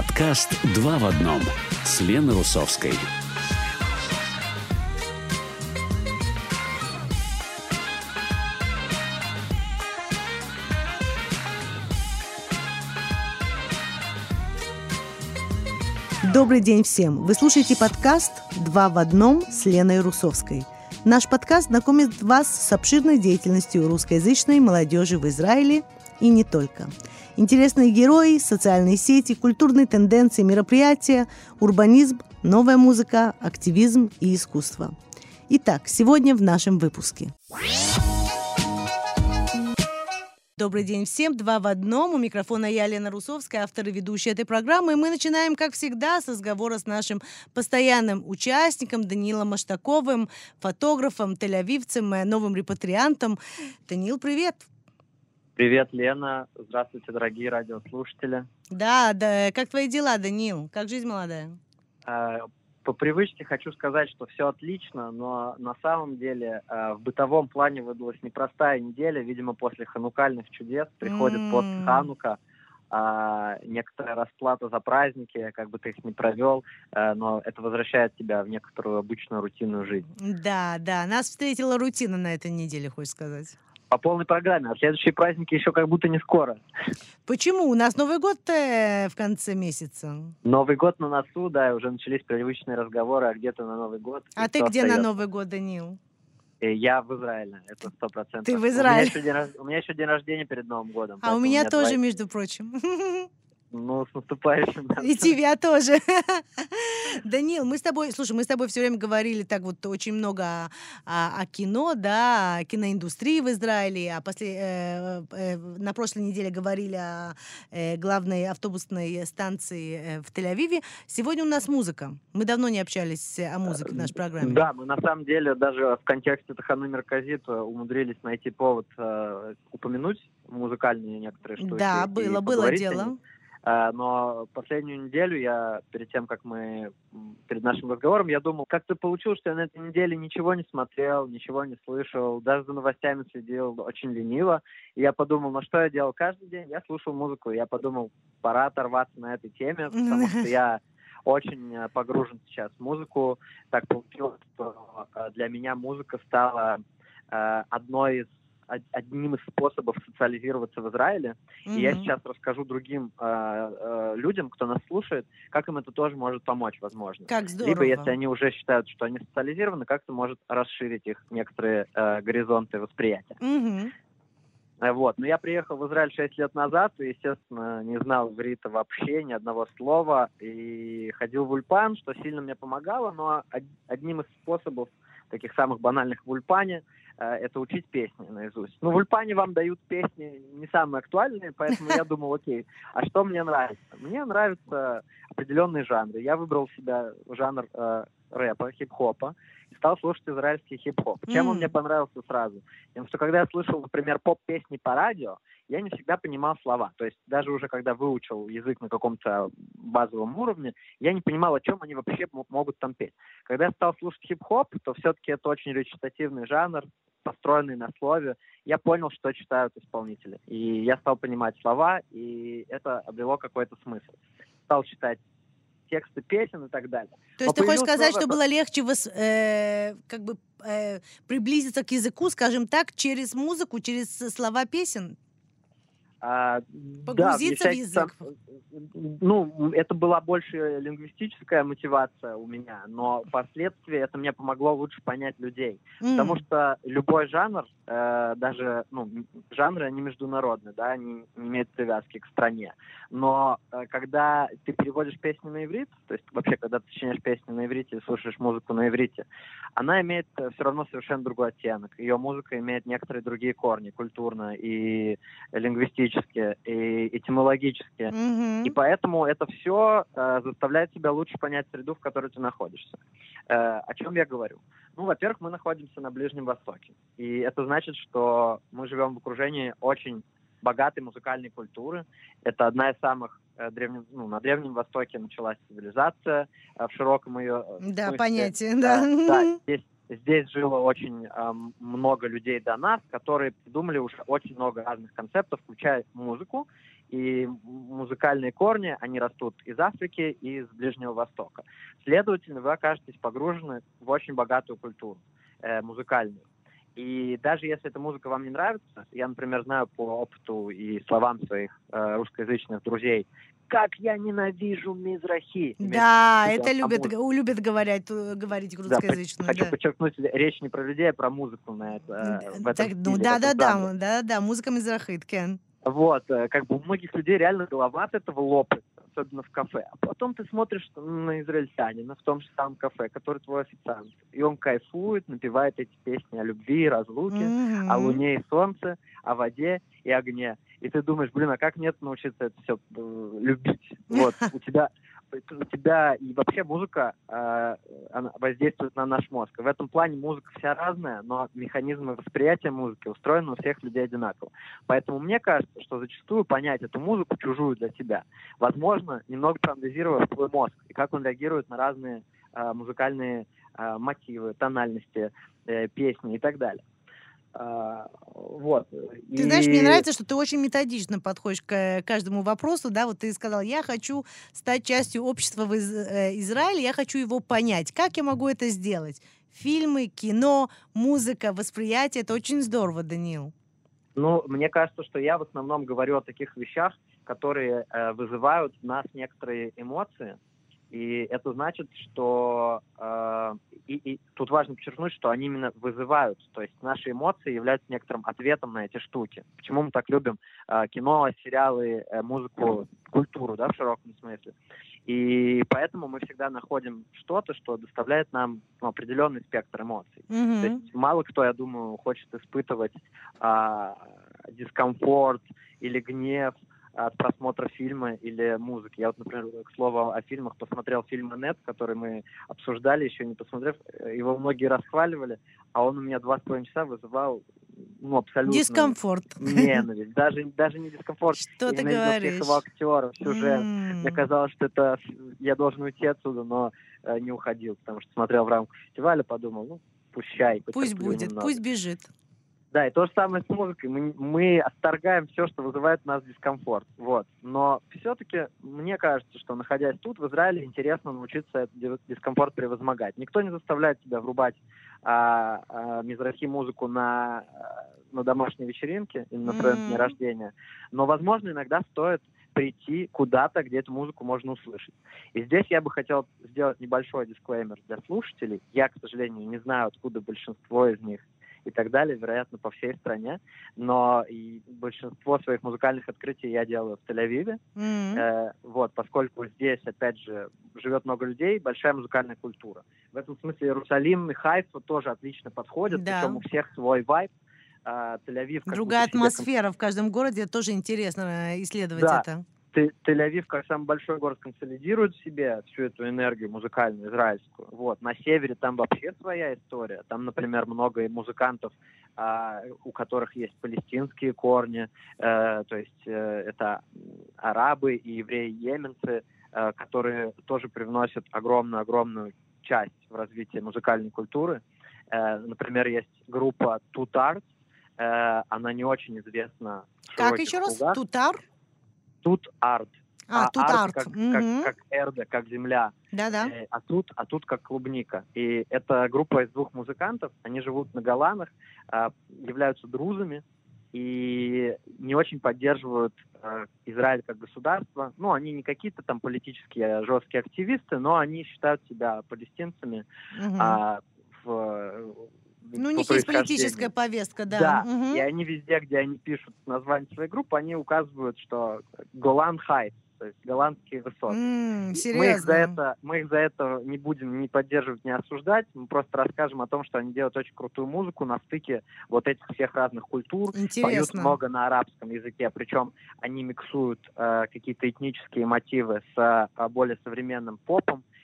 Подкаст «Два в одном» с Леной Русовской. Добрый день всем! Вы слушаете подкаст «Два в одном» с Леной Русовской. Наш подкаст знакомит вас с обширной деятельностью русскоязычной молодежи в Израиле и не только. Интересные герои, социальные сети, культурные тенденции, мероприятия, урбанизм, новая музыка, активизм и искусство. Итак, сегодня в нашем выпуске. Добрый день всем. «Два в одном». У микрофона я, Лена Русовская, автор и ведущая этой программы. И мы начинаем, как всегда, с разговора с нашим постоянным участником Даниилом Маштаковым, фотографом, тель-авивцем, новым репатриантом. Даниил, привет! Привет, Лена. Здравствуйте, дорогие радиослушатели. Да, как твои дела, Даниил? Как жизнь молодая? По привычке хочу сказать, что все отлично, но на самом деле в бытовом плане выдалась непростая неделя. Видимо, после ханукальных чудес приходит пост-ханука, некоторая расплата за праздники, как бы ты их ни провел, но это возвращает тебя в некоторую обычную рутинную жизнь. Да, нас встретила рутина на этой неделе, хочешь сказать? По полной программе, а следующие праздники еще как будто не скоро. Почему? У нас Новый год в конце месяца. Новый год на носу, да, и уже начались привычные разговоры, а где ты на Новый год? А ты где на Новый год, Даниил? Я в Израиле, это 100%. Ты в Израиле? У меня еще день рождения перед Новым годом. А у меня тоже, между прочим. Ну, с наступающим. И тебя тоже. Даниил, мы с тобой все время говорили так вот очень много о кино, да, о киноиндустрии в Израиле, на прошлой неделе говорили о главной автобусной станции в Тель-Авиве. Сегодня у нас музыка. Мы давно не общались о музыке в нашей программе. Да, мы на самом деле даже в контексте Тахану Мерказит умудрились найти повод упомянуть музыкальные некоторые штуки. Да, было дело. Но последнюю неделю перед нашим разговором, я думал, как-то получилось, что я на этой неделе ничего не смотрел, ничего не слышал, даже за новостями следил очень лениво. И я подумал, что я делал каждый день? Я слушал музыку, и я подумал, пора оторваться на этой теме, потому что я очень погружен сейчас в музыку. Так получилось, что для меня музыка стала одним из способов социализироваться в Израиле. И я сейчас расскажу другим людям, кто нас слушает, как им это тоже может помочь, возможно. Как здорово. Либо, если они уже считают, что они социализированы, как-то может расширить их некоторые горизонты восприятия. Вот. Но я приехал в Израиль 6 лет назад и, естественно, не знал иврита вообще, ни одного слова. И ходил в ульпан, что сильно мне помогало, но одним из способов, таких самых банальных в ульпане, это учить песни наизусть. В ульпане вам дают песни не самые актуальные, поэтому я думал, окей, а что мне нравится? Мне нравятся определенные жанры. Я выбрал себе жанр рэпа, хип-хопа, и стал слушать израильский хип-хоп. Чем он мне понравился сразу? Потому что когда я слышал, например, поп-песни по радио, я не всегда понимал слова. То есть даже уже когда выучил язык на каком-то базовом уровне, я не понимал, о чем они вообще могут там петь. Когда я стал слушать хип-хоп, то все-таки это очень речитативный жанр, построенный на слове. Я понял, что читают исполнители. И я стал понимать слова, и это обрело какой-то смысл. Стал читать тексты песен и так далее. То есть ты хочешь сказать, что было легче приблизиться к языку, скажем так, через музыку, через слова песен? Погрузиться в язык? Это была больше лингвистическая мотивация у меня, но впоследствии это мне помогло лучше понять людей. Потому что любой жанр, даже жанры, они международные, да, они не имеют привязки к стране. Но когда ты переводишь песни на иврит, то есть вообще, когда ты сочиняешь песни на иврите и слушаешь музыку на иврите, она имеет все равно совершенно другой оттенок. Ее музыка имеет некоторые другие корни, культурно и лингвистически, и этимологически. И поэтому это все заставляет тебя лучше понять среду, в которой ты находишься. О чем я говорю? Во-первых, мы находимся на Ближнем Востоке. И это значит, что мы живем в окружении очень богатой музыкальной культуры. Это одна из самых древних... на Древнем Востоке началась цивилизация в широком ее смысле. Понятие, да. Да, здесь жило очень много людей до нас, которые придумали уже очень много разных концептов, включая музыку. И музыкальные корни, они растут из Африки и из Ближнего Востока. Следовательно, вы окажетесь погружены в очень богатую культуру музыкальную. И даже если эта музыка вам не нравится, я, например, знаю по опыту и словам своих русскоязычных друзей, как я ненавижу мизрахи. Да, это любят говорить русскоязычные. Хочу подчеркнуть, речь не про людей, а про музыку на это. Да, музыка мизрахит, Кен. Вот, как бы у многих людей реально голова от этого лопается, особенно в кафе. А потом ты смотришь на израильтянина в том же самом кафе, который твой официант. И он кайфует, напевает эти песни о любви, разлуке, о луне и солнце, о воде и огне. И ты думаешь, а как мне научиться это все любить? Вот, у тебя и вообще музыка она воздействует на наш мозг. В этом плане музыка вся разная, но механизмы восприятия музыки устроены у всех людей одинаково. Поэтому мне кажется, что зачастую понять эту музыку чужую для себя возможно, немного проанализировав твой мозг и как он реагирует на разные музыкальные мотивы, тональности, песни и так далее. Вот. Ты знаешь, мне нравится, что ты очень методично подходишь к каждому вопросу, да, вот ты сказал, я хочу стать частью общества в Израиле, я хочу его понять. Как я могу это сделать? Фильмы, кино, музыка, восприятие, это очень здорово, Даниил. Мне кажется, что я в основном говорю о таких вещах, которые вызывают в нас некоторые эмоции. И это значит, что и тут важно подчеркнуть, что они именно вызывают. То есть наши эмоции являются некоторым ответом на эти штуки. Почему мы так любим кино, сериалы, музыку, культуру, да, в широком смысле. И поэтому мы всегда находим что-то, что доставляет нам определенный спектр эмоций. То есть мало кто, я думаю, хочет испытывать дискомфорт или гнев от просмотра фильма или музыки. Я вот, например, к слову о фильмах, посмотрел фильм «Аннет», который мы обсуждали, еще не посмотрев. Его многие расхваливали, а он у меня 2,5 часа вызывал абсолютно дискомфорт. Ненависть. Даже не дискомфорт. Что ты говоришь? Всех его актеров, сюжет. Мне казалось, что я должен уйти отсюда, но не уходил, потому что смотрел в рамках фестиваля, подумал, пущай. Пусть будет, немного. Пусть бежит. Да, и то же самое с музыкой. Мы отторгаем все, что вызывает у нас дискомфорт. Вот. Но все-таки мне кажется, что, находясь тут, в Израиле, интересно научиться этот дискомфорт превозмогать. Никто не заставляет тебя врубать мизрахи музыку на домашней вечеринке или на своем дне рождения. Но, возможно, иногда стоит прийти куда-то, где эту музыку можно услышать. И здесь я бы хотел сделать небольшой дисклеймер для слушателей. Я, к сожалению, не знаю, откуда большинство из них и так далее, вероятно, по всей стране. Но и большинство своих музыкальных открытий я делаю в Тель-Авиве. Поскольку здесь, опять же, живет много людей, большая музыкальная культура. В этом смысле Иерусалим и Хайфа тоже отлично подходят, причем у всех свой вайб. Тель-Авив... Другая атмосфера в каждом городе, тоже интересно исследовать это. Тель-Авив, как самый большой город, консолидирует в себе всю эту энергию музыкальную, израильскую. Вот. На севере там вообще своя история. Там, например, много музыкантов, у которых есть палестинские корни, то есть это арабы и евреи, йеменцы, которые тоже привносят огромную часть в развитие музыкальной культуры. Например, есть группа Тутар, она не очень известна в широких Как еще раз? кругах. Тутар? Тут-арт. Тут-арт. Как эрда, как земля. Да-да. А тут как клубника. И это группа из 2 музыкантов. Они живут на Голанах, являются друзами и не очень поддерживают Израиль как государство. Они не какие-то там политические жесткие активисты, но они считают себя палестинцами у них есть политическая повестка, да. Да, и они везде, где они пишут название своей группы, они указывают, что Голан Хайтс, то есть голландские высоты. Серьезно? Мы их за это не будем ни поддерживать, ни осуждать, мы просто расскажем о том, что они делают очень крутую музыку на стыке вот этих всех разных культур. Интересно. Поют много на арабском языке, причем они миксуют какие-то этнические мотивы с более современным попом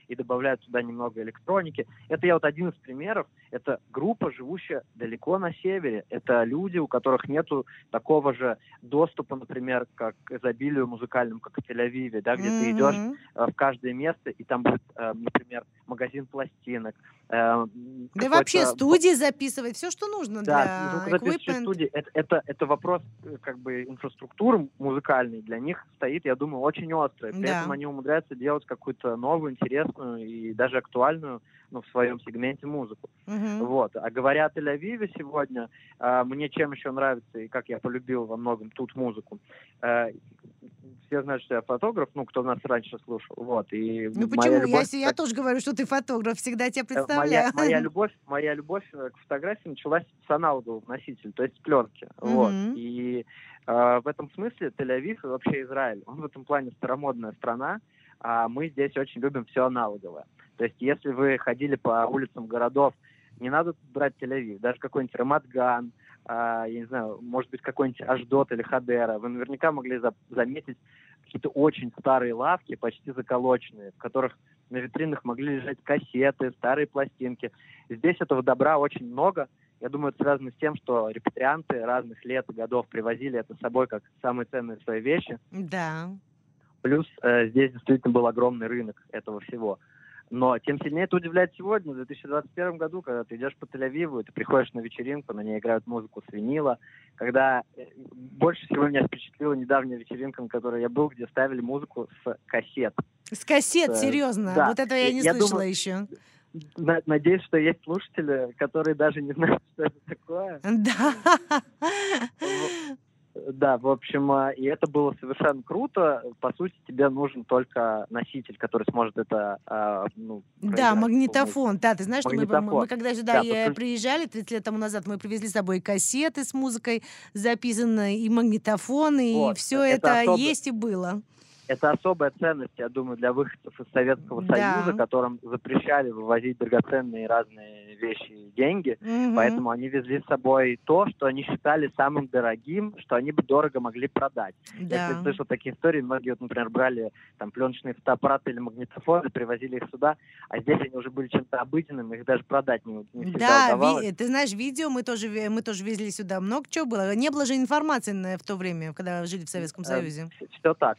и добавляют туда немного электроники. Это я вот один из примеров. Это группа, живущая далеко на севере. Это люди, у которых нету такого же доступа, например, как к изобилию музыкальному, как в Тель-Авиве, да, где ты идешь в каждое место, и там будет, например, магазин пластинок. Да и вообще студии записывать, все, что нужно для equipment. Это вопрос как бы инфраструктуры музыкальной для них стоит, я думаю, очень острый. При этом они умудряются делать какую-то новую, интересную и даже актуальную, в своем сегменте музыку. Вот. А говоря о Тель-Авиве сегодня, мне чем еще нравится и как я полюбил во многом тут музыку. Все знают, что я фотограф, кто нас раньше слушал. Вот. И почему? Я тоже говорю, что ты фотограф, всегда тебя представляю. Моя любовь к фотографии началась с аналогового носителя, то есть с пленки. Вот. И в этом смысле Тель-Авив и вообще Израиль, он в этом плане старомодная страна, а мы здесь очень любим все аналоговое. То есть если вы ходили по улицам городов, не надо брать Тель-Авив, даже какой-нибудь Рамат-Ган, я не знаю, может быть, какой-нибудь Ашдот или Хадера, вы наверняка могли заметить какие-то очень старые лавки, почти заколоченные, в которых на витринах могли лежать кассеты, старые пластинки. Здесь этого добра очень много. Я думаю, это связано с тем, что репатрианты разных лет и годов привозили это с собой как самые ценные свои вещи. Да. Плюс здесь действительно был огромный рынок этого всего. Но тем сильнее это удивляет сегодня, в 2021 году, когда ты идешь по Тель-Авиву, и ты приходишь на вечеринку, на ней играют музыку с винила. Когда больше всего меня впечатлила недавняя вечеринка, на которой я был, где ставили музыку с кассет. С кассет, серьезно? Да. Вот этого я не слышала еще. Надеюсь, что есть слушатели, которые даже не знают, что это такое. Да. Да, в общем, и это было совершенно круто. По сути, тебе нужен только носитель, который сможет это Да, магнитофон. Да, ты знаешь, что мы когда сюда приезжали 30 лет тому назад, мы привезли с собой кассеты с музыкой записанной, и магнитофон, и все это есть и было. Это особая ценность, я думаю, для выходцев из Советского Союза, которым запрещали вывозить драгоценные разные вещи и деньги. Поэтому они везли с собой то, что они считали самым дорогим, что они бы дорого могли продать. Да. Я слышал такие истории, многие, например, брали там пленочные фотоаппараты или магнитофоны, привозили их сюда, а здесь они уже были чем-то обыденным, их даже продать не всегда удавалось. Ты знаешь, видео мы тоже везли сюда. Много чего было. Не было же информации в то время, когда жили в Советском Союзе. Все так.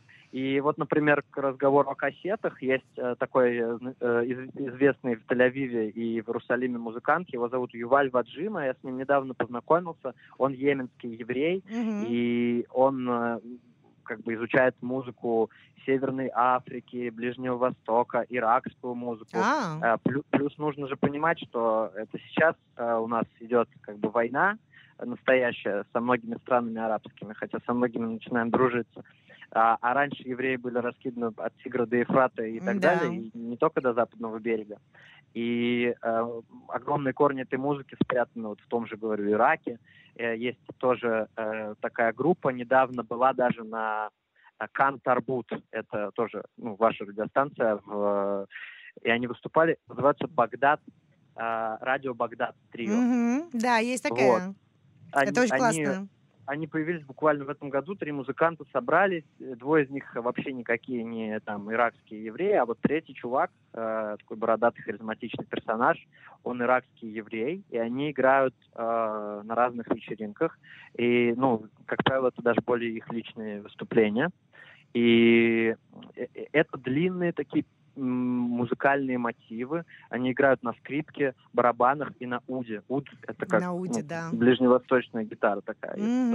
И вот, например, к разговору о кассетах, есть такой известный в Тель-Авиве и в Иерусалиме музыкант, его зовут Юваль Ваджима, я с ним недавно познакомился, он йеменский еврей, и он как бы изучает музыку Северной Африки, Ближнего Востока, иракскую музыку. Плюс нужно же понимать, что это сейчас у нас идет как бы война настоящая со многими странами арабскими, хотя со многими мы начинаем дружиться. А раньше евреи были раскиданы от Тигра до Ефрата и так далее, и не только до Западного берега. И огромные корни этой музыки спрятаны вот в том же, говорю, Ираке. Есть тоже такая группа, недавно была даже на Кан Тарбут, это тоже ваша радиостанция, и они выступали, называется Багдад, радио Багдад трио. Да, есть такая. Вот. Это очень классно. Они появились буквально в этом году, 3 музыканта собрались, 2 из них вообще никакие не там иракские евреи, а вот третий чувак, такой бородатый харизматичный персонаж, он иракский еврей, и они играют на разных вечеринках, и, как правило, это даже более их личные выступления, и это длинные такие музыкальные мотивы. Они играют на скрипке, барабанах и на уде. Уд — это как ближневосточная гитара такая.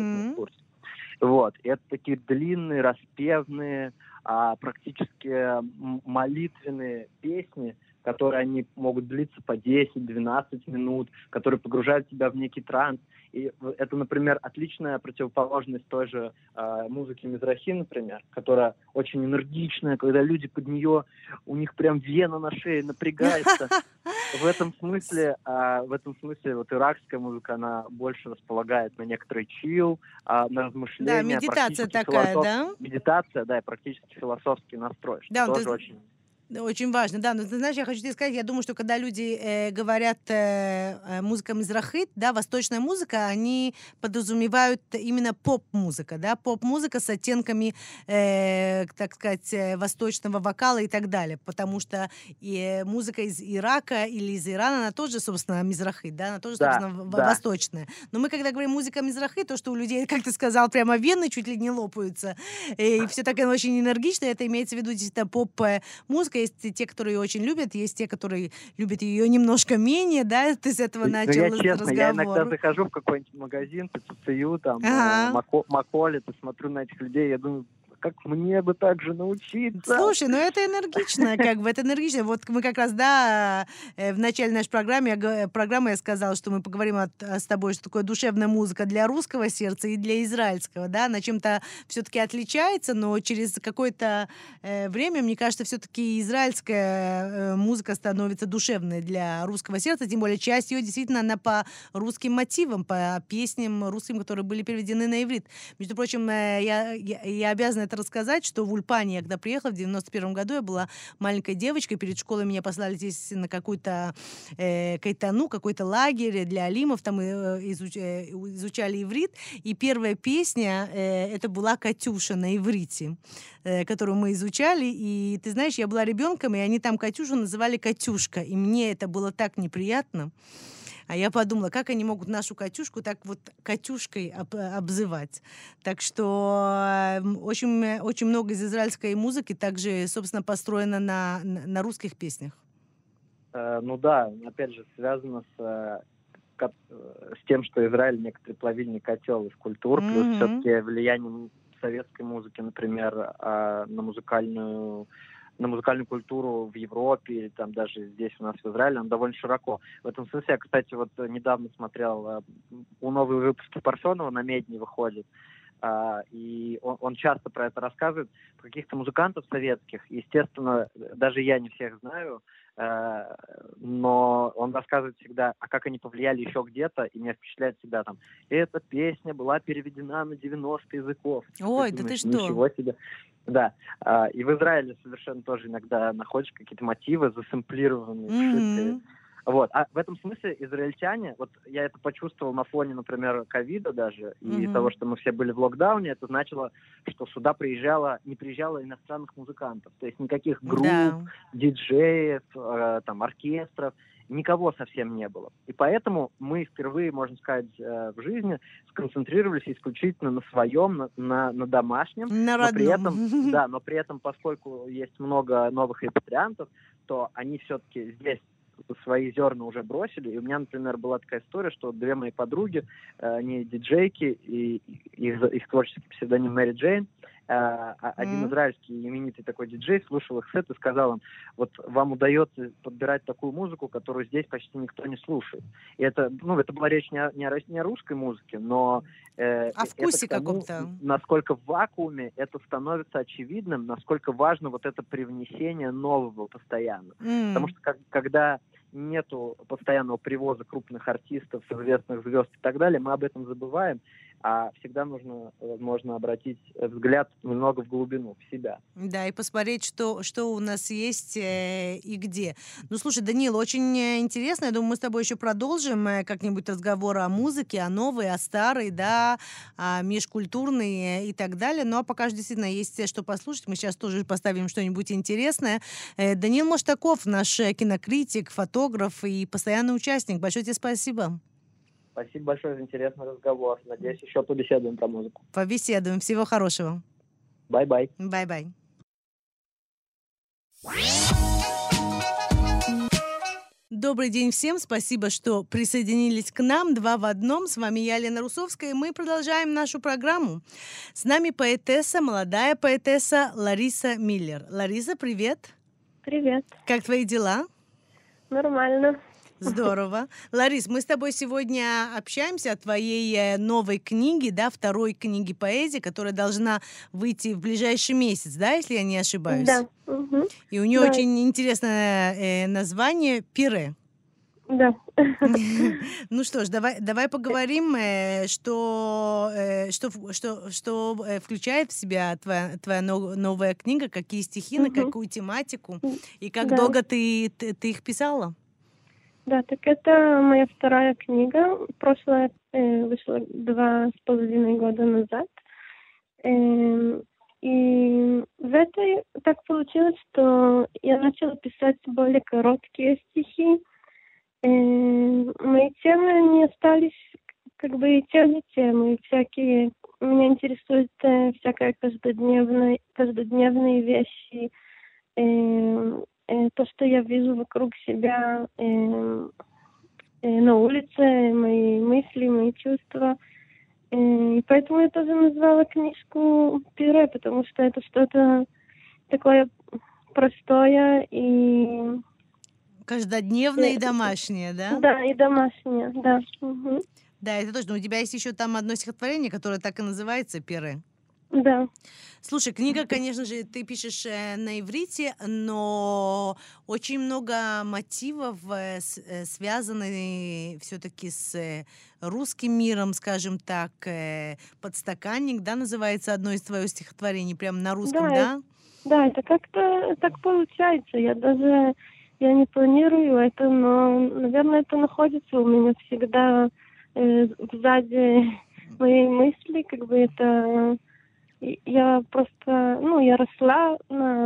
Вот. И это такие длинные, распевные, практически молитвенные песни, которые они могут длиться по 10-12 минут, которые погружают тебя в некий транс. И это, например, отличная противоположность той же музыки Мизрахи, например, которая очень энергичная, когда люди под нее, у них прям вена на шее напрягается. В этом смысле вот иракская музыка, она больше располагает на некоторый чил, на размышления. Да, медитация такая, да? Медитация, да, и практически философский настрой. Да, тоже очень Очень важно, да. Но ты знаешь, я хочу тебе сказать, я думаю, что когда люди говорят музыка мизрахит, да, восточная музыка, они подразумевают именно поп-музыка, да, поп-музыка с оттенками, так сказать, восточного вокала и так далее, потому что музыка из Ирака или из Ирана, она тоже, собственно, мизрахит, да, она тоже, собственно, восточная. Но мы, когда говорим музыка мизрахит, то, что у людей, как ты сказал, прямо вены чуть ли не лопаются, и все так очень энергично, это имеется в виду действительно поп-музыка. Есть те, которые ее очень любят, есть те, которые любят ее немножко менее, да, ты с этого начал разговор. Я иногда захожу в какой-нибудь магазин, ТЦЮ, там, Маколи, смотрю на этих людей, я думаю, как мне бы так же научиться. Слушай, ну это энергично, как бы, это энергично. Вот мы как раз, да, в начале нашей программы я сказала, что мы поговорим с тобой, что такое душевная музыка для русского сердца и для израильского, да, она чем-то все-таки отличается, но через какое-то время, мне кажется, все-таки израильская музыка становится душевной для русского сердца, тем более часть ее действительно, она по русским мотивам, по песням русским, которые были переведены на иврит. Между прочим, я обязана это рассказать, что в Ульпане, я когда приехала в 91 году, я была маленькой девочкой, перед школой меня послали здесь на какую-то кайтану, какой-то лагерь для алимов, там изучали иврит, и первая песня, это была «Катюша» на иврите, которую мы изучали, и ты знаешь, я была ребенком, и они там Катюшу называли «Катюшка», и мне это было так неприятно. А я подумала, как они могут нашу Катюшку так вот Катюшкой обзывать. Так что очень, очень много из израильской музыки также, собственно, построено на русских песнях. Ну да, опять же, связано с тем, что Израиль некоторый плавильный котел из культур, плюс все-таки влияние советской музыки, например, на музыкальную культуру в Европе, или там даже здесь у нас в Израиле, он довольно широко. В этом смысле, я, кстати, вот недавно смотрел, у новые выпуски Парфенова на Медне выходит, и он часто про это рассказывает, про каких-то музыкантов советских. Естественно, даже я не всех знаю, но он рассказывает всегда, как они повлияли еще где-то, и меня впечатляет всегда там, эта песня была переведена на 90 языков. Ой, да ты что? Ничего себе. Да, и в Израиле совершенно тоже иногда находишь какие-то мотивы засэмплированные, вшитые. Вот. А в этом смысле израильтяне, вот я это почувствовал на фоне, например, ковида даже, и того, что мы все были в локдауне, это значило, что сюда не приезжало иностранных музыкантов. То есть никаких групп, диджеев, там, оркестров, никого совсем не было. И поэтому мы впервые, можно сказать, в жизни сконцентрировались исключительно на своем, на домашнем. На родном. Но при этом, поскольку есть много новых репатриантов, то они все-таки здесь свои зерна уже бросили. И у меня, например, была такая история, что две мои подруги, они диджейки, и их творческий псевдоним Мэри Джейн, один израильский именитый такой диджей слушал их сет и сказал им, вот вам удается подбирать такую музыку, которую здесь почти никто не слушает. И это была речь не о русской музыке, но о вкусе это каком-то. Насколько в вакууме это становится очевидным, насколько важно вот это привнесение нового постоянно. Потому что когда нету постоянного привоза крупных артистов, известных звезд и так далее, мы об этом забываем, а всегда нужно, возможно, обратить взгляд немного в глубину, в себя. Да, и посмотреть, что у нас есть и где. Ну, слушай, Даниил, очень интересно. Я думаю, мы с тобой еще продолжим как-нибудь разговор о музыке, о новой, о старой, да, о межкультурной и так далее. Ну, а пока же действительно есть что послушать. Мы сейчас тоже поставим что-нибудь интересное. Даниил Моштаков, наш кинокритик, фотограф и постоянный участник. Большое тебе спасибо. Спасибо большое за интересный разговор. Надеюсь, еще побеседуем про музыку. Побеседуем. Всего хорошего. Бай-бай. Бай-бай. Добрый день всем. Спасибо, что присоединились к нам. 2 в 1. С вами я, Лена Русовская, и мы продолжаем нашу программу. С нами поэтесса, молодая поэтесса Лариса Миллер. Лариса, привет. Привет. Как твои дела? Нормально. Здорово. Ларис, мы с тобой сегодня общаемся о твоей новой книге, да, второй книге поэзии, которая должна выйти в ближайший месяц, да, если я не ошибаюсь? Да. Угу. И у нее очень интересное название «Пире». Да. Ну что ж, давай поговорим, что включает в себя твоя новая книга, какие стихи, на Мгм. какую тематику, и как Да. долго ты их писала? Да, так это моя вторая книга. Прошлая вышла 2,5 года назад. И в этой так получилось, что я начала писать более короткие стихи. Мои темы, они остались как бы те же темы, всякие. Меня интересует всякие каждодневные вещи, то, что я вижу вокруг себя, на улице, мои мысли, мои чувства. И поэтому я тоже назвала книжку «Пюре», потому что это что-то такое простое и... Каждодневное и домашнее, да? Да, и домашнее, да. Угу. Да, это точно. У тебя есть еще там одно стихотворение, которое так и называется «Пюре». Да. Слушай, книга, конечно же, ты пишешь на иврите, но очень много мотивов связаны все-таки с русским миром, скажем так. «Подстаканник», да, называется одно из твоих стихотворений, прям на русском, да? Да, это как-то так получается. Я не планирую это, но, наверное, это находится у меня всегда сзади моей мысли, как бы это... Я просто, я росла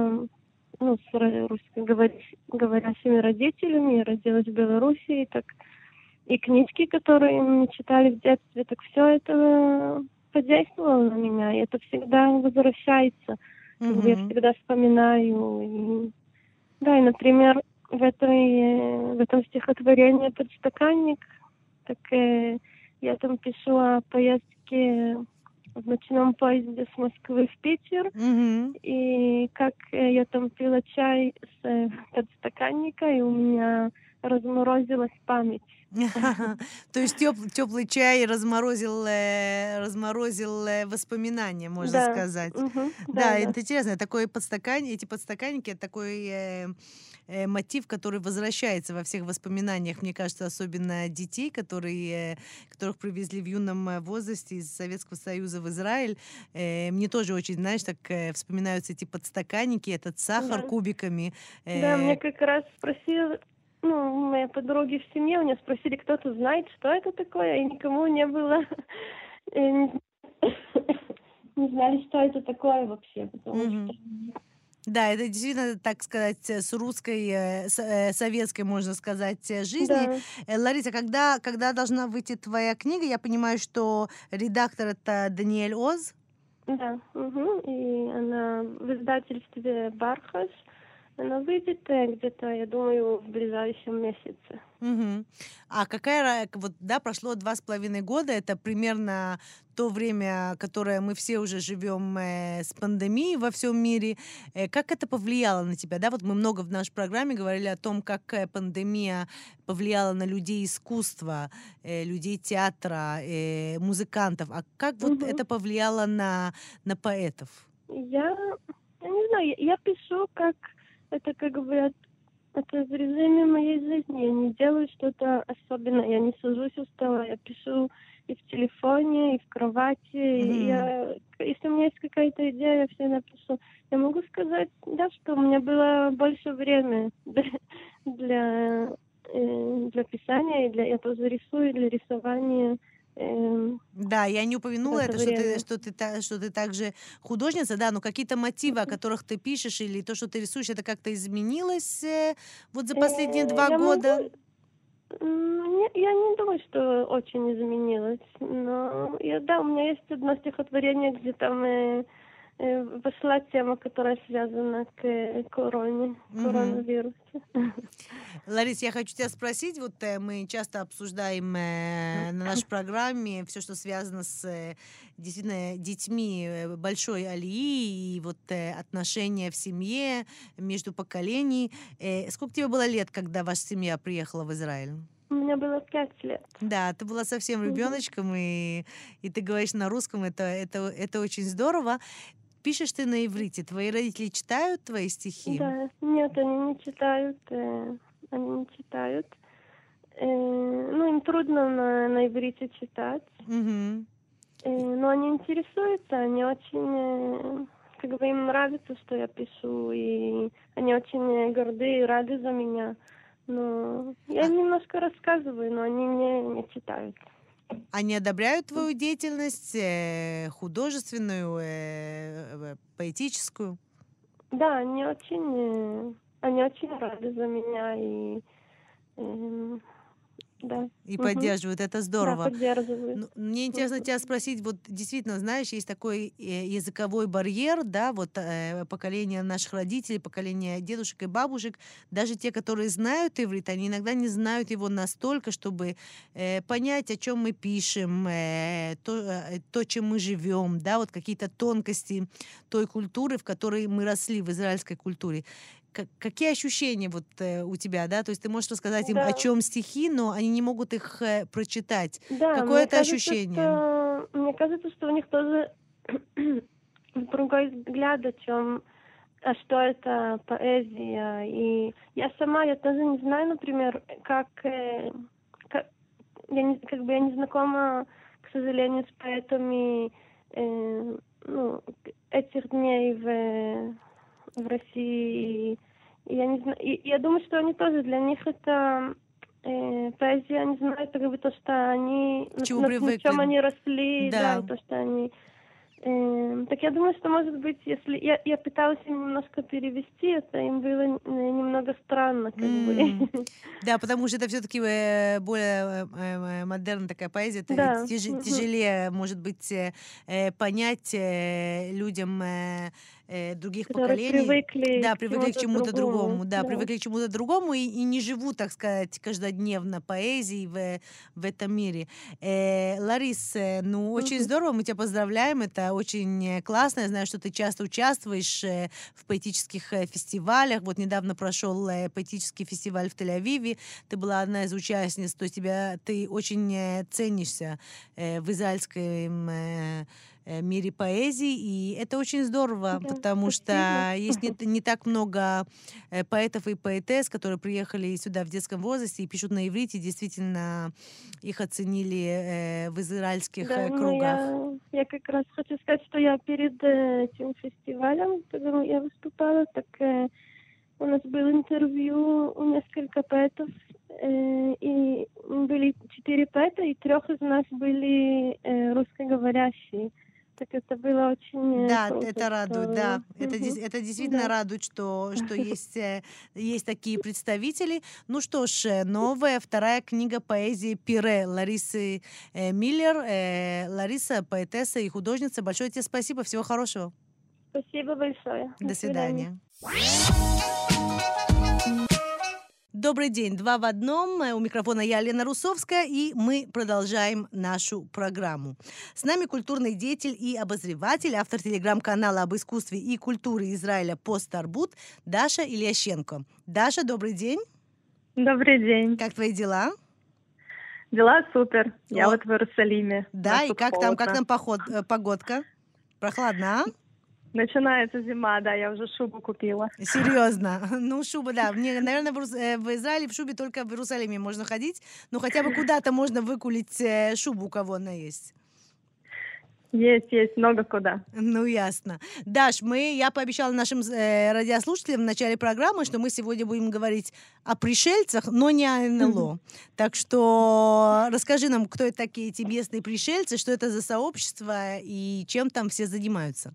с русскоговорящими родителями, я родилась в Беларуси, и книжки, которые мы читали в детстве, так все это подействовало на меня, и это всегда возвращается. Как бы я всегда вспоминаю. И например, в этом стихотворении «Подстаканник», так я там пишу о поездке в ночном поезде с Москвы в Питер, и как я там пила чай с подстаканника, и у меня разморозилась память. То есть теплый чай разморозил воспоминания, можно сказать. Да, это интересно. Эти подстаканники, это такой мотив, который возвращается во всех воспоминаниях, мне кажется, особенно детей, которых привезли в юном возрасте из Советского Союза в Израиль. Мне тоже очень, знаешь, так вспоминаются эти подстаканники, этот сахар кубиками. Да, мне как раз спросили, мои подруги в семье, у меня спросили, кто-то знает, что это такое, и никому не было, не знали, что это такое вообще, потому что... Да, это действительно, так сказать, с русской, советской, можно сказать, жизни. Да. Лариса, когда должна выйти твоя книга? Я понимаю, что редактор — это Даниэль Оз. Да, и она в издательстве «Бархаш». Она выйдет где-то, я думаю, в ближайшем месяце. А прошло 2,5 года, это примерно то время, которое мы все уже живем с пандемией во всем мире. Как это повлияло на тебя? Да, вот мы много в нашей программе говорили о том, как пандемия повлияла на людей искусства, людей театра, музыкантов. А как вот это повлияло на поэтов? Я не знаю, я пишу это как бы это в режиме моей жизни. Я не делаю что-то особенное. Я не сажусь у стола. Я пишу и в телефоне, и в кровати. Если у меня есть какая-то идея, я всегда пишу. Я могу сказать, да, что у меня было больше времени для писания. Я тоже рисую для рисования. Да, я не упомянула это, что ты также художница, да, но какие-то мотивы, о которых ты пишешь, или то, что ты рисуешь, это как-то изменилось вот за последние 2 года? Я не думаю, что очень изменилось, но у меня есть одно стихотворение, где там вошла тема, которая связана к коронавирусу. Ларис, я хочу тебя спросить, вот мы часто обсуждаем на нашей программе все, что связано с действительно детьми большой алии и вот отношения в семье между поколений. Сколько тебе было лет, когда ваша семья приехала в Израиль? У меня было 5 лет. Да, ты была совсем ребеночком, и ты говоришь на русском, это очень здорово. Пишешь ты на иврите. Твои родители читают твои стихи? Да, нет, они не читают. им трудно на иврите читать. Но они интересуются, они очень, им нравится, что я пишу, и они очень горды и рады за меня. Но я им немножко рассказываю, но они мне не читают. Они одобряют твою деятельность художественную, поэтическую? Да, они очень рады за меня и да. И поддерживают, это здорово. Да, поддерживают. Мне интересно тебя спросить, вот действительно, знаешь, есть такой языковой барьер, да, вот поколение наших родителей, поколение дедушек и бабушек, даже те, которые знают иврит, они иногда не знают его настолько, чтобы понять, о чем мы пишем, то, чем мы живем, да, вот какие-то тонкости той культуры, в которой мы росли, в израильской культуре. Какие ощущения вот у тебя, да? То есть ты можешь рассказать им, о чем стихи, но они не могут их прочитать. Да, какое это ощущение? Мне кажется, что у них тоже другой взгляд что это поэзия. И я тоже не знаю, например, я не знакома, к сожалению, с поэтами этих дней в России. И я не знаю, я думаю, что они тоже, для них это поэзия, они знают, то, что они на чем они росли, да, и то, что они. Так я думаю, что, может быть, если я пыталась им немножко перевести, это им было немного странно, бы. Да, потому что это все-таки более модерная такая поэзия, это тяжелее, может быть, понять людям других поколений. Привыкли к чему-то другому. Да, привыкли к чему-то другому и не живут, так сказать, каждодневно поэзией в этом мире. Ларис, очень здорово, мы тебя поздравляем, это очень классно. Я знаю, что ты часто участвуешь в поэтических фестивалях. Вот недавно прошел поэтический фестиваль в Тель-Авиве. Ты была одна из участниц, то есть ты очень ценишься в израильском мире поэзии, и это очень здорово, потому что есть не так много поэтов и поэтесс, которые приехали сюда в детском возрасте и пишут на иврите, действительно их оценили в израильских кругах. Я как раз хочу сказать, что я перед этим фестивалем, когда я выступала, так у нас было интервью у нескольких поэтов, и были 4 поэта, и 3 из нас были русскоговорящие. Так это было очень круто, это радует, да. Это действительно радует, что есть такие представители. Ну что ж, новая 2-я книга поэзии «Пире» Ларисы Миллер. Лариса, поэтесса и художница. Большое тебе спасибо, всего хорошего. Спасибо большое. До свидания. Добрый день, 2 в одном. У микрофона я, Лена Русовская, и мы продолжаем нашу программу. С нами культурный деятель и обозреватель, автор телеграм-канала об искусстве и культуре Израиля «Пост-Тарбут» Даша Ильященко. Даша, добрый день. Добрый день. Как твои дела? Дела супер. Я вот в Иерусалиме. Да, и как там погодка? Прохладно, а? Начинается зима, да, я уже шубу купила. Серьезно? Шуба, да. Мне, наверное, в Израиле в шубе только в Иерусалиме можно ходить. Но хотя бы куда-то можно выкулить шубу, у кого она есть. Есть много куда. Ясно. Даш, я пообещала нашим радиослушателям в начале программы, что мы сегодня будем говорить о пришельцах, но не о НЛО. Так что расскажи нам, кто это такие эти местные пришельцы, что это за сообщество и чем там все занимаются.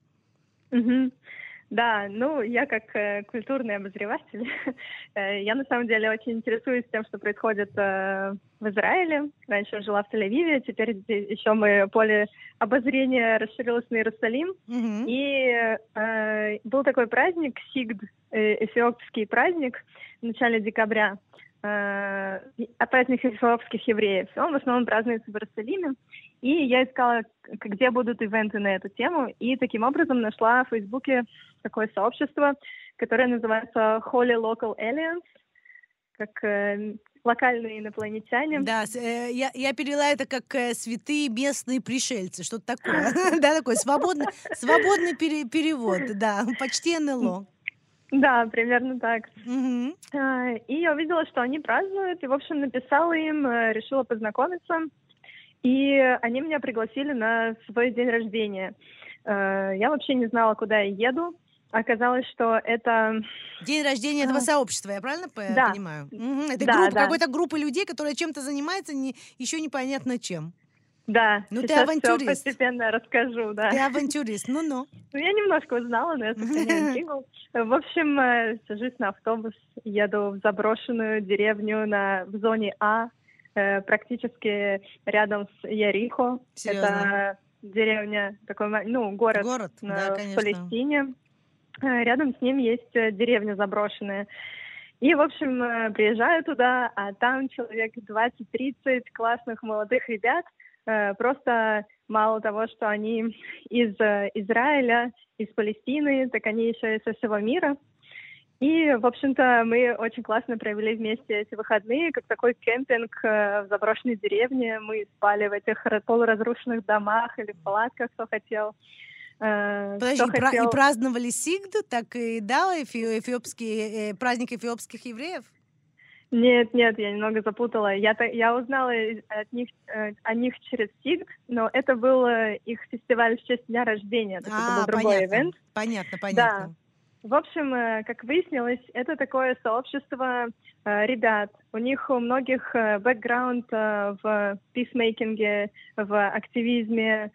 Да, я как культурный обозреватель, я на самом деле очень интересуюсь тем, что происходит в Израиле. Раньше я жила в Тель-Авиве, теперь еще мое поле обозрения расширилось на Иерусалим. И был такой праздник, Сигд, эфиопский праздник в начале декабря, праздник эфиопских евреев. Он в основном празднуется в Иерусалиме. И я искала, где будут ивенты на эту тему, и таким образом нашла в Фейсбуке такое сообщество, которое называется Holy Local Aliens, как локальные инопланетяне. Да, я перевела это как святые местные пришельцы, что-то такое. Да, такой свободный перевод, да, почти НЛО. Да, примерно так. Мгм. И я увидела, что они празднуют, и, в общем, написала им, решила познакомиться, и они меня пригласили на свой день рождения. Я вообще не знала, куда я еду. Оказалось, что это... День рождения этого сообщества, я правильно Да, понимаю? Мгм. Это да, да, какой-то группы людей, которая чем-то занимается, еще непонятно чем. да. Ну, ты Сейчас все авантюрист. постепенно расскажу, да. Ты авантюрист, ну-ну. Ну, я немножко узнала, но это сохраняю интригу. В общем, сажусь на автобус, еду в заброшенную деревню в зоне А, практически рядом с Ярихо. Серьезно? Это деревня, такой, город, Город, да, в конечно. Палестине. Рядом с ним есть деревня заброшенная. И, в общем, приезжаю туда, а там человек 20-30 классных молодых ребят. Просто мало того, что они из Израиля, из Палестины, так они еще и со всего мира. И, в общем-то, мы очень классно провели вместе эти выходные, как такой кемпинг в заброшенной деревне. Мы спали в этих полуразрушенных домах или в палатках, кто хотел. Подожди, и праздновали Сигд, так и праздник эфиопских евреев? Нет, я немного запутала. Я узнала о них через Сигд, но это был их фестиваль в честь дня рождения. То есть это был другой ивент. Понятно. Да. В общем, как выяснилось, это такое сообщество ребят. У них у многих бэкграунд в писмейкинге, в активизме,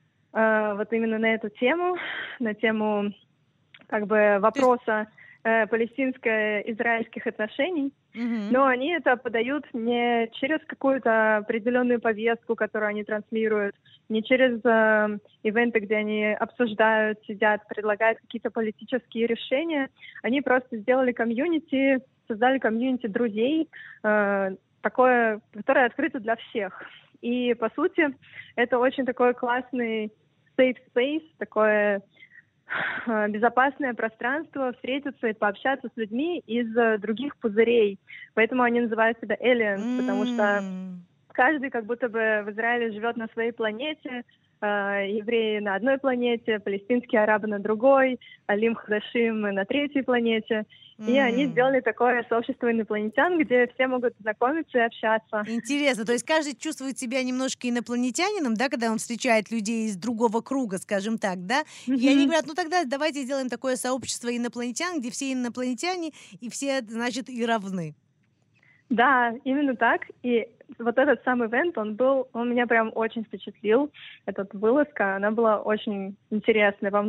вот именно на эту тему, на тему как бы вопроса палестинско-израильских отношений. Но они это подают не через какую-то определенную повестку, которую они транслируют, не через ивенты, где они обсуждают, сидят, предлагают какие-то политические решения. Они просто создали комьюнити друзей, такое, которое открыто для всех. И, по сути, это очень такой классный safe space, такое безопасное пространство встретиться и пообщаться с людьми из других пузырей. Поэтому они называют себя aliens, потому что каждый как будто бы в Израиле живет на своей планете, евреи на одной планете, палестинские арабы на другой, Алим Хадашим на третьей планете. И они сделали такое сообщество инопланетян, где все могут знакомиться и общаться. Интересно, то есть каждый чувствует себя немножко инопланетянином, да, когда он встречает людей из другого круга, скажем так, да? И они говорят, ну тогда давайте сделаем такое сообщество инопланетян, где все инопланетяне и все, значит, и равны. Да, именно так. И вот этот сам ивент, он меня прям очень впечатлил. Эта вылазка, она была очень интересной со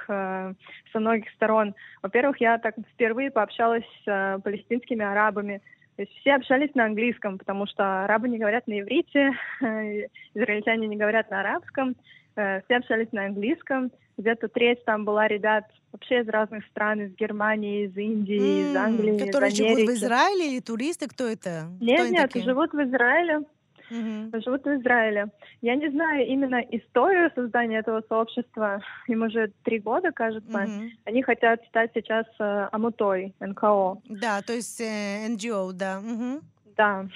многих сторон. Во-первых, я так впервые пообщалась с палестинскими арабами. То есть все общались на английском, потому что арабы не говорят на иврите, израильтяне не говорят на арабском. Все общались на английском. Где-то треть там была ребят вообще из разных стран, из Германии, из Индии, из Англии, которые из Америки. живут в Израиле или туристы? Кто это? Нет, живут в Израиле. Живут в Израиле. Я не знаю именно историю создания этого сообщества. Им уже 3 года, кажется. Они хотят стать сейчас амутой, НКО. Да, то есть НГО, да. Да.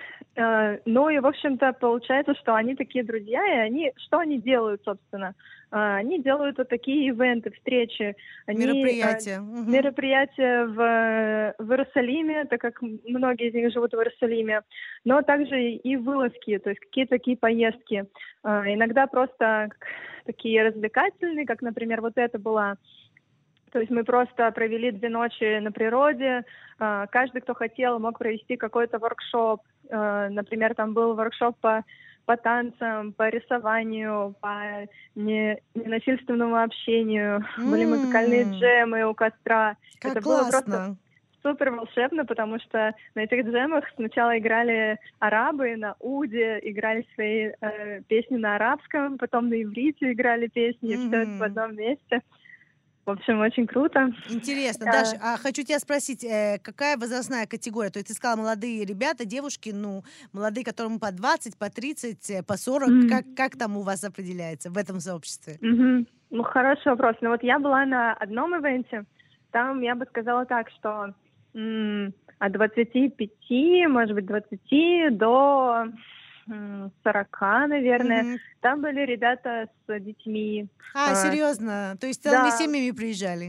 Ну и, в общем-то, получается, что они такие друзья, и что они делают, собственно? Они делают вот такие ивенты, встречи. Мероприятия. Мероприятия в Иерусалиме, так как многие из них живут в Иерусалиме, но также и вылазки, то есть какие-то такие поездки. Иногда просто такие развлекательные, как, например, вот это была. То есть мы просто провели 2 ночи на природе. Каждый, кто хотел, мог провести какой-то воркшоп. Например, там был воркшоп по танцам, по рисованию, по ненасильственному общению. Были музыкальные джемы у костра. Как это классно. Было просто супер волшебно, потому что на этих джемах сначала играли арабы на уде, играли свои песни на арабском, потом на иврите играли песни, все это в одном месте. В общем, очень круто. Интересно. Даш, а хочу тебя спросить, какая возрастная категория? То есть ты сказала, молодые ребята, девушки, молодые, которым по 20, по 30, по 40. Как там у вас определяется в этом сообществе? Ну, хороший вопрос. Но вот я была на одном ивенте, там я бы сказала так, что от 25, может быть, 20 до 40, наверное. Там были ребята с детьми. Серьезно? То есть целыми семьями приезжали?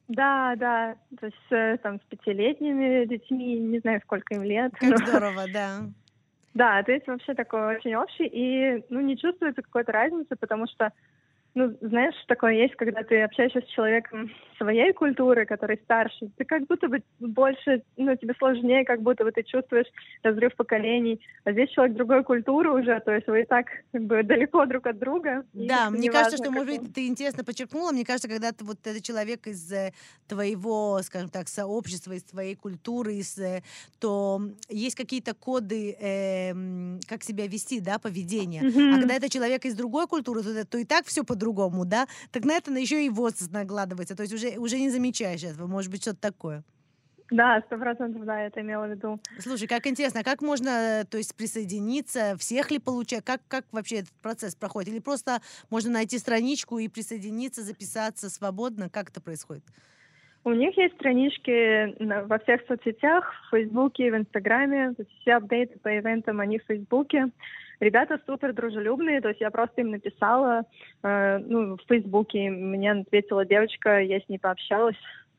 Да, то есть там с 5-летними детьми, не знаю, сколько им лет. Как здорово, да. Да, то есть вообще такой очень общий, и не чувствуется какой-то разницы, потому что, знаешь, такое есть, когда ты общаешься с человеком своей культуры, который старше, ты как будто бы больше, тебе сложнее, как будто бы ты чувствуешь разрыв поколений. А здесь человек другой культуры уже, то есть вы и так как бы далеко друг от друга. Да, мне кажется, что, может быть, ты интересно подчеркнула, мне кажется, когда ты вот этот человек из твоего, скажем так, сообщества, из твоей культуры, то есть какие-то коды, как себя вести, да, поведение. А когда это человек из другой культуры, то и так все по-другому, да, так на это еще и возраст накладывается, то есть уже не замечаешь этого, может быть, что-то такое. Да, 100%, да, я это имела в виду. Слушай, как интересно, как можно, то есть, присоединиться, всех ли получать, как вообще этот процесс проходит? Или просто можно найти страничку и присоединиться, записаться свободно? Как это происходит? У них есть странички во всех соцсетях, в Фейсбуке, в Инстаграме, то есть все апдейты по ивентам, они в Фейсбуке. Ребята супер дружелюбные, то есть я просто им написала, в Фейсбуке мне ответила девочка, я с ней пообщалась.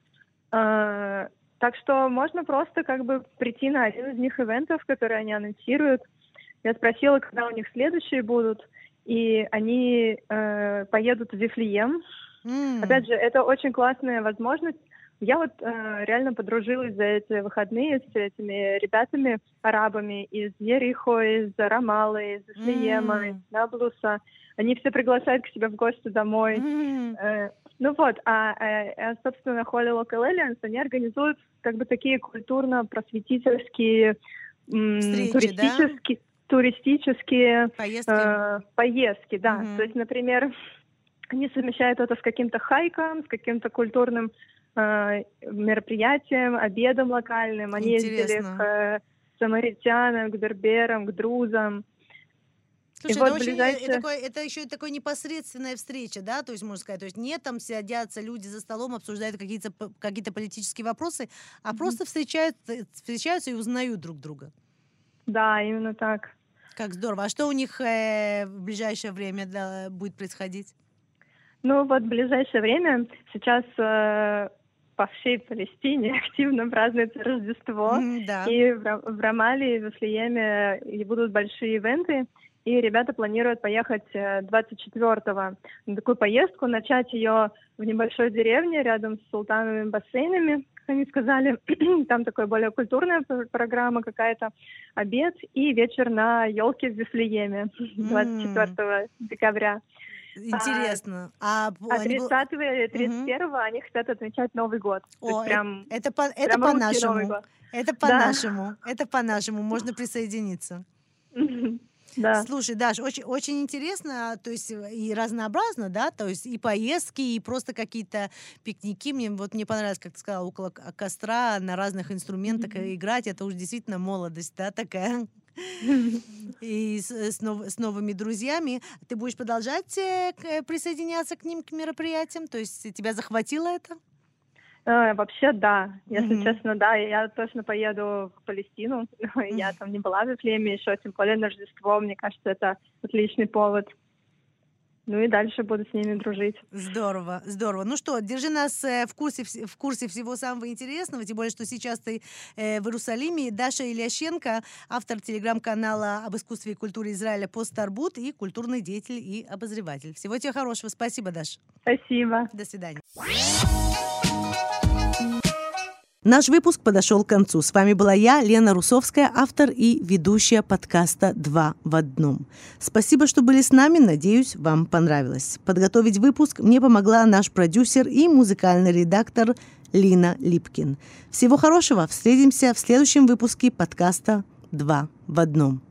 Так что можно просто как бы прийти на один из них ивентов, которые они анонсируют. Я спросила, когда у них следующие будут, и они поедут в Вифлеем. Опять же, это очень классная возможность. Я вот реально подружилась за эти выходные с этими ребятами, арабами из Ерихо, из Рамалы, из Вифлеема, из Наблуса. Они все приглашают к себе в гости домой. Собственно, Holy Local Alliance, они организуют как бы такие культурно-просветительские, туристические поездки, да. То есть, например, они совмещают это с каким-то хайком, с каким-то культурным мероприятием, обедом локальным. Они ездили к самаритянам, к берберам, к друзам. Слушай, это еще и такая непосредственная встреча, да, то есть, можно сказать, то есть не там садятся люди за столом, обсуждают какие-то политические вопросы, а просто встречаются и узнают друг друга. Да, именно так. Как здорово. А что у них в ближайшее время будет происходить? В ближайшее время сейчас по всей Палестине активно празднуется Рождество, и в Рамале и в Вифлееме будут большие ивенты. И ребята планируют поехать 24-го на такую поездку, начать ее в небольшой деревне рядом с султановыми бассейнами, как они сказали. Там такая более культурная программа какая-то, обед и вечер на елке в Вифлееме 24 декабря. Интересно. А 30-го и 31-го они хотят отмечать Новый год. Это по-нашему. Это по-нашему. Это по-нашему. Можно присоединиться. Да. Слушай, Даш, очень, очень интересно, то есть и разнообразно, да, то есть и поездки, и просто какие-то пикники. Мне понравилось, как ты сказала, около костра на разных инструментах играть. Это уж действительно молодость, да, такая. И с новыми друзьями. Ты будешь продолжать присоединяться к ним, к мероприятиям? То есть тебя захватило это? Вообще, да. Если честно, да. Я точно поеду в Палестину. Я там не была в Вифлееме еще, тем более на Рождество. Мне кажется, это отличный повод. И дальше буду с ними дружить. Здорово, здорово. Ну что, держи нас в курсе всего самого интересного, тем более, что сейчас ты в Иерусалиме. Даша Ильященко, автор телеграм-канала об искусстве и культуре Израиля «Пост-Тарбут» и культурный деятель и обозреватель. Всего тебе хорошего. Спасибо, Даша. Спасибо. До свидания. Наш выпуск подошел к концу. С вами была я, Лена Русовская, автор и ведущая подкаста «Два в одном». Спасибо, что были с нами. Надеюсь, вам понравилось. Подготовить выпуск мне помогла наш продюсер и музыкальный редактор Лина Липкин. Всего хорошего. Встретимся в следующем выпуске подкаста «Два в одном».